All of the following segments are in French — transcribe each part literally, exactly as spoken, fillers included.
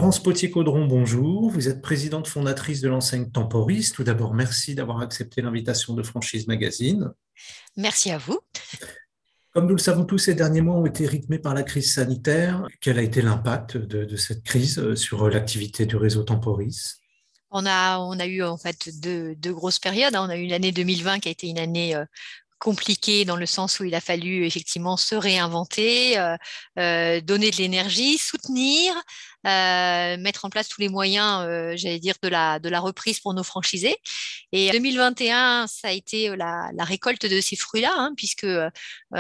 Florence Potier-Caudron, bonjour. Vous êtes présidente fondatrice de l'enseigne Temporis. Tout d'abord, merci d'avoir accepté l'invitation de Franchise Magazine. Merci à vous. Comme nous le savons tous, ces derniers mois ont été rythmés par la crise sanitaire. Quel a été l'impact de, de cette crise euh, sur l'activité du réseau Temporis? On a, on a eu en fait deux, deux grosses périodes, hein. On a eu l'année deux mille vingt qui a été une année euh, compliquée dans le sens où il a fallu effectivement se réinventer, euh, euh, donner de l'énergie, soutenir, euh, mettre en place tous les moyens, euh, j'allais dire, de la, de la reprise pour nos franchisés. Et deux mille vingt et un, ça a été la, la récolte de ces fruits-là, hein, puisque euh,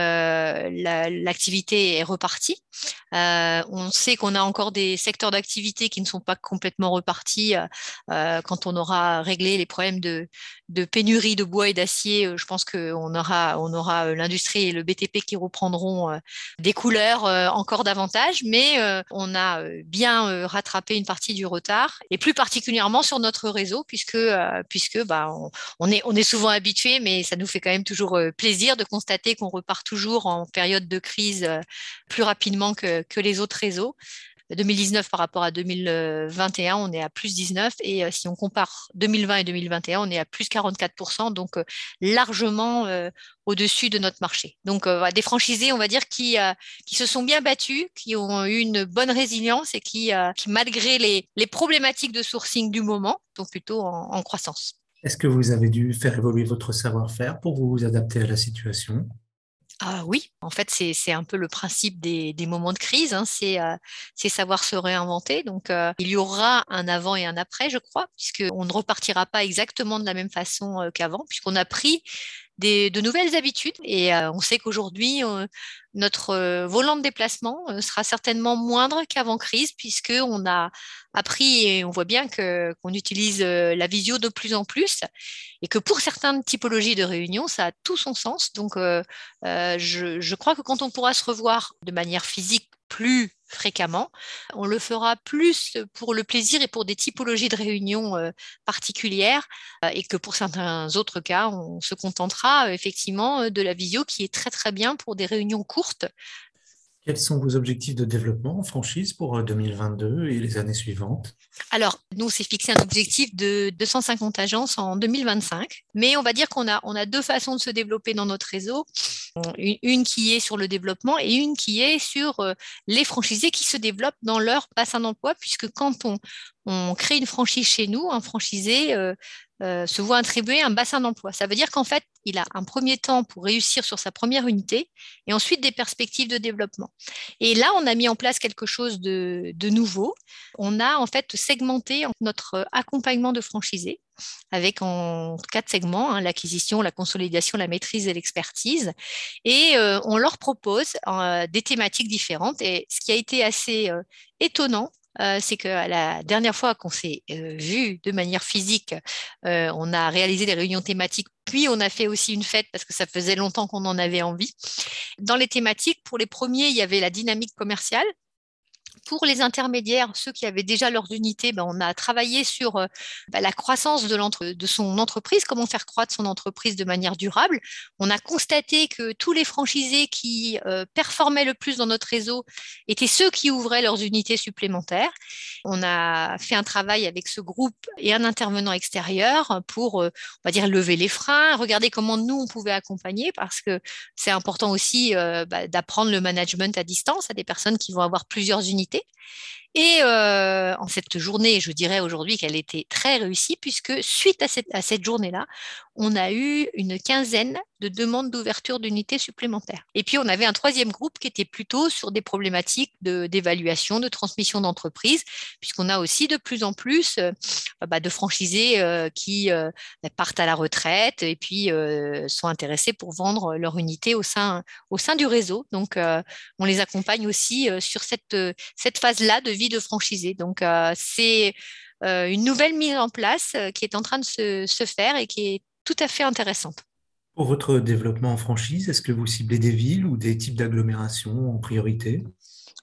la- l'activité est repartie. Euh, on sait qu'on a encore des secteurs d'activité qui ne sont pas complètement repartis. Euh, euh, quand on aura réglé les problèmes de, de pénurie de bois et d'acier, euh, je pense qu'on aura, on aura euh, l'industrie et le B T P qui reprendront euh, des couleurs euh, encore davantage, mais euh, on a euh, bien euh, rattrapé une partie du retard, et plus particulièrement sur notre réseau, puisque, euh, puisque bah, on, on est, on est souvent habitué, mais ça nous fait quand même toujours euh, plaisir de constater qu'on repart toujours en période de crise euh, plus rapidement que, que les autres réseaux. deux mille dix-neuf par rapport à deux mille vingt et un, on est à plus dix-neuf, et euh, si on compare deux mille vingt et deux mille vingt et un, on est à plus quarante-quatre pour cent, donc euh, largement euh, au-dessus de notre marché. Donc euh, voilà, des franchisés, on va dire, qui, euh, qui se sont bien battus, qui ont eu une bonne résilience et qui, euh, qui malgré les, les problématiques de sourcing du moment, sont plutôt en, en croissance. Est-ce que vous avez dû faire évoluer votre savoir-faire pour vous adapter à la situation? Ah oui, en fait, c'est, c'est un peu le principe des, des moments de crise, hein, c'est euh, c'est savoir se réinventer. Donc, euh, il y aura un avant et un après, je crois, puisqu'on ne repartira pas exactement de la même façon euh, qu'avant, puisqu'on a pris des, de nouvelles habitudes. Et euh, on sait qu'aujourd'hui, euh, notre euh, volant de déplacement euh, sera certainement moindre qu'avant crise, puisqu'on a appris et on voit bien que, qu'on utilise euh, la visio de plus en plus, et que pour certaines typologies de réunions, ça a tout son sens. Donc, euh, euh, je, je crois que quand on pourra se revoir de manière physique plus fréquemment, on le fera plus pour le plaisir et pour des typologies de réunions euh, particulières, euh, et que pour certains autres cas, on se contentera euh, effectivement euh, de la visio qui est très très bien pour des réunions courtes. Quels sont vos objectifs de développement en franchise pour euh, deux mille vingt-deux et les années suivantes? Alors, nous, on s'est fixé un objectif de deux cent cinquante agences en deux mille vingt-cinq, mais on va dire qu'on a, on a deux façons de se développer dans notre réseau. Une, une qui est sur le développement et une qui est sur euh, les franchisés qui se développent dans leur bassin d'emploi, puisque quand on, on crée une franchise chez nous, un franchisé euh, euh, se voit attribuer un bassin d'emploi. Ça veut dire qu'en fait, il a un premier temps pour réussir sur sa première unité et ensuite des perspectives de développement. Et là, on a mis en place quelque chose de, de nouveau. On a en fait segmenté notre accompagnement de franchisés avec en quatre segments, hein, l'acquisition, la consolidation, la maîtrise et l'expertise. Et euh, on leur propose euh, des thématiques différentes. Et ce qui a été assez euh, étonnant, euh, c'est que la dernière fois qu'on s'est euh, vu de manière physique, euh, on a réalisé des réunions thématiques, puis on a fait aussi une fête parce que ça faisait longtemps qu'on en avait envie. Dans les thématiques, pour les premiers, il y avait la dynamique commerciale. Pour les intermédiaires, ceux qui avaient déjà leurs unités, ben, on a travaillé sur euh, ben, la croissance de, l'entre- de son entreprise, comment faire croître son entreprise de manière durable. On a constaté que tous les franchisés qui euh, performaient le plus dans notre réseau étaient ceux qui ouvraient leurs unités supplémentaires. On a fait un travail avec ce groupe et un intervenant extérieur pour, euh, on va dire, lever les freins, regarder comment nous, on pouvait accompagner, parce que c'est important aussi euh, bah, d'apprendre le management à distance à des personnes qui vont avoir plusieurs unités. Et euh, en cette journée, je dirais aujourd'hui qu'elle était très réussie, puisque suite à cette, à cette journée-là, on a eu une quinzaine de demandes d'ouverture d'unités supplémentaires. Et puis, on avait un troisième groupe qui était plutôt sur des problématiques de, d'évaluation, de transmission d'entreprise, puisqu'on a aussi de plus en plus euh, bah, de franchisés euh, qui euh, partent à la retraite et puis euh, sont intéressés pour vendre leur unité au sein, au sein du réseau. Donc, euh, on les accompagne aussi euh, sur cette, cette phase-là de vie de franchisé. Donc, euh, c'est euh, une nouvelle mise en place euh, qui est en train de se, se faire et qui est tout à fait intéressante. Pour votre développement en franchise, est-ce que vous ciblez des villes ou des types d'agglomérations en priorité?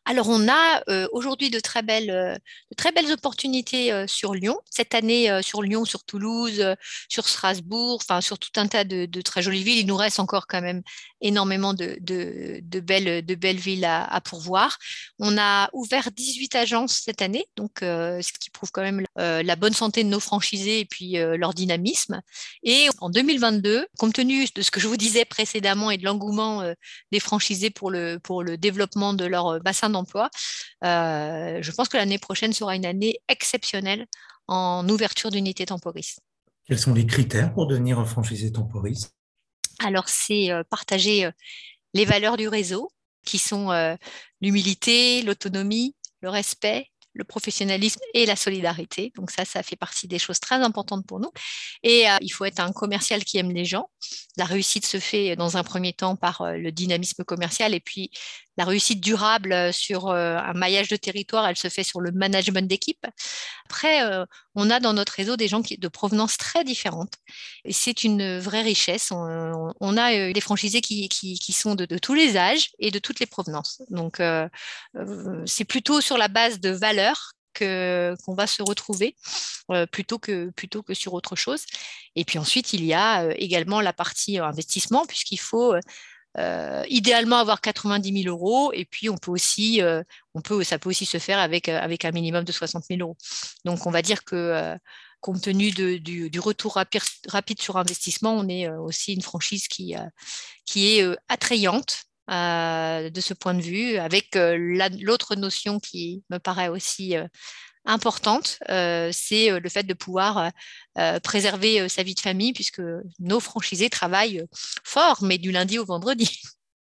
Alors, on a euh, aujourd'hui de très belles, euh, de très belles opportunités euh, sur Lyon. Cette année, euh, sur Lyon, sur Toulouse, euh, sur Strasbourg, enfin, sur tout un tas de, de très jolies villes. Il nous reste encore quand même énormément de, de, de belles, de belles villes à, à pourvoir. On a ouvert dix-huit agences cette année, donc euh, ce qui prouve quand même euh, la bonne santé de nos franchisés et puis euh, leur dynamisme. Et en deux mille vingt-deux, compte tenu de ce que je vous disais précédemment et de l'engouement euh, des franchisés pour le, pour le développement de leur euh, bassin d'emploi. Euh, je pense que l'année prochaine sera une année exceptionnelle en ouverture d'unités temporis. Quels sont les critères pour devenir un franchisé temporis? Alors, c'est euh, partager euh, les valeurs du réseau, qui sont euh, l'humilité, l'autonomie, le respect, le professionnalisme et la solidarité. Donc ça, ça fait partie des choses très importantes pour nous. Et euh, il faut être un commercial qui aime les gens. La réussite se fait dans un premier temps par euh, le dynamisme commercial et puis la réussite durable euh, sur euh, un maillage de territoire, elle se fait sur le management d'équipe. Après, euh, on a dans notre réseau des gens qui, de provenance très différentes. Et c'est une vraie richesse. On, on a euh, des franchisés qui, qui, qui sont de, de, tous les âges et de toutes les provenances. Donc, euh, euh, c'est plutôt sur la base de valeurs que, qu'on va se retrouver euh, plutôt que, plutôt que sur autre chose. Et puis ensuite, il y a euh, également la partie euh, investissement, puisqu'il faut euh, idéalement avoir quatre-vingt-dix mille euros. Et puis, on peut aussi, euh, on peut, ça peut aussi se faire avec, euh, avec un minimum de soixante mille euros. Donc, on va dire que euh, compte tenu de, du, du, retour rapide, rapide sur investissement, on est euh, aussi une franchise qui, euh, qui est euh, attrayante euh, de ce point de vue, avec euh, la, l'autre notion qui me paraît aussi euh, importante, euh, c'est euh, le fait de pouvoir euh, préserver euh, sa vie de famille, puisque nos franchisés travaillent euh, fort, mais du lundi au vendredi.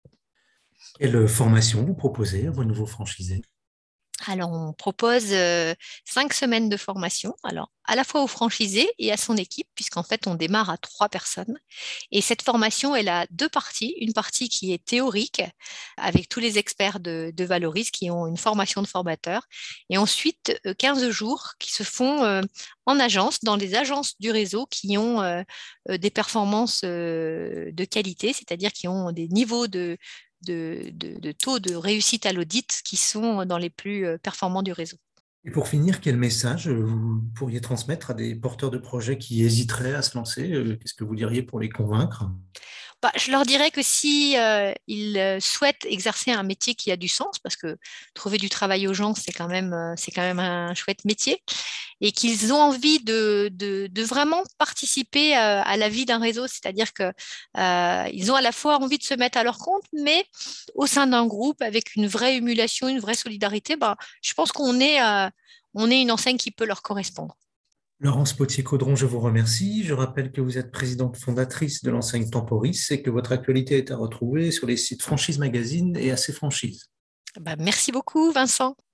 Quelle formation vous proposez à vos nouveaux franchisés? Alors, on propose euh, cinq semaines de formation, alors à la fois au franchisé et à son équipe, puisqu'en fait, on démarre à trois personnes. Et cette formation, elle a deux parties. Une partie qui est théorique, avec tous les experts de, de Valoris qui ont une formation de formateur. Et ensuite, euh, quinze jours qui se font euh, en agence, dans les agences du réseau qui ont euh, euh, des performances euh, de qualité, c'est-à-dire qui ont des niveaux de de, de, de taux de réussite à l'audit qui sont dans les plus euh, performants du réseau. Et pour finir, quel message vous pourriez transmettre à des porteurs de projets qui hésiteraient à se lancer? Euh, Qu'est-ce que vous diriez pour les convaincre? Bah, je leur dirais que si euh, ils euh, souhaitent exercer un métier qui a du sens, parce que trouver du travail aux gens, c'est quand même, euh, c'est quand même un chouette métier, et qu'ils ont envie de, de, de vraiment participer euh, à la vie d'un réseau, c'est-à-dire que euh, ils ont à la fois envie de se mettre à leur compte, mais au sein d'un groupe avec une vraie émulation, une vraie solidarité, bah, je pense qu'on est, euh, on est une enseigne qui peut leur correspondre. Laurence Potier-Caudron, je vous remercie. Je rappelle que vous êtes présidente fondatrice de l'enseigne Temporis et que votre actualité est à retrouver sur les sites Franchise Magazine et A C Franchise. Bah, merci beaucoup, Vincent.